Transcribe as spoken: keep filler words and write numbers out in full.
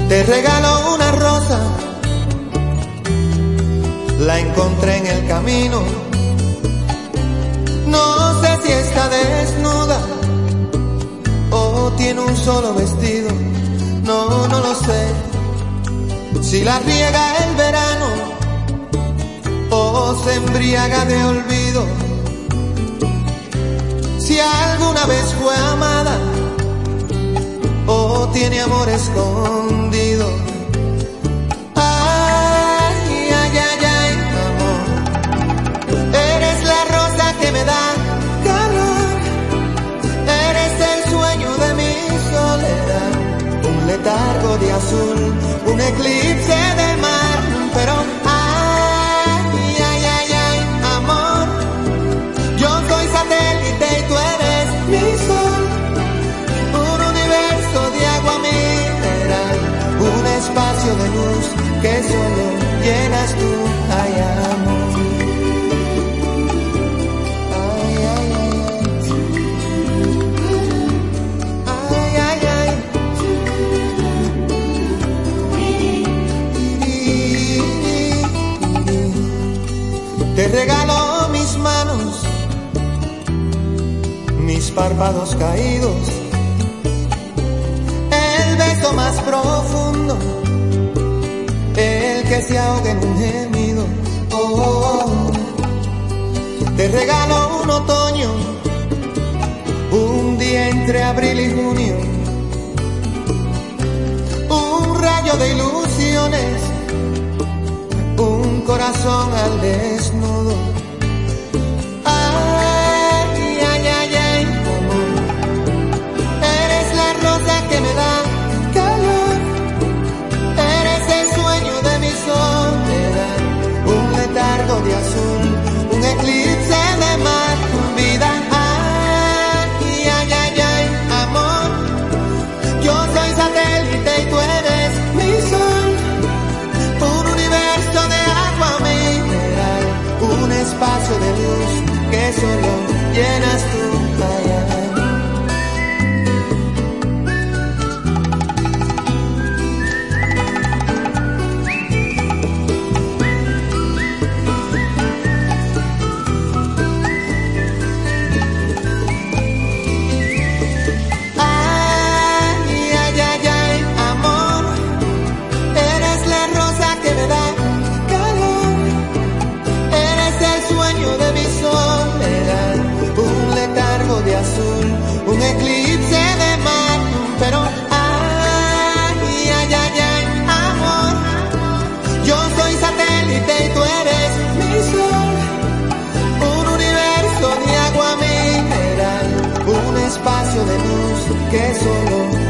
Te regalo una rosa, la encontré en el camino. No sé si está desnuda o tiene un solo vestido. No, no lo sé. Si la riega el verano o se embriaga de olvido. Si alguna vez fue amada o tiene amor escondido. Ay, ay, ay, ay, amor. Eres la rosa que me da calor. Eres el sueño de mi soledad. Un letargo de azul, un eclipse de mar. Pero ay, ay, ay, ay, amor. Yo soy satélite y tú eres mi sol. Un espacio de luz que solo llenas tú, ay, amor. Ay, ay, ay, ay, ay, ay. Te regalo mis manos, mis párpados caídos, beso más profundo, el que se ahoga en un gemido. Oh, oh, oh. Te regalo un otoño, un día entre abril y junio, un rayo de ilusiones, un corazón al desnudo. Ay, ay, ay, ay, amor. Eres la rosa que me da de azul, un eclipse de mar, vida. Ay, ay, ay, ay, amor. Yo soy satélite y tú eres mi sol. Un universo de agua mineral, un espacio de luz que solo llenas tú. Ay, ay. Un eclipse de mar, pero ay, ay, ay, ay, amor. Yo soy satélite y tú eres mi sol. Un universo de agua mineral, un espacio de luz que solo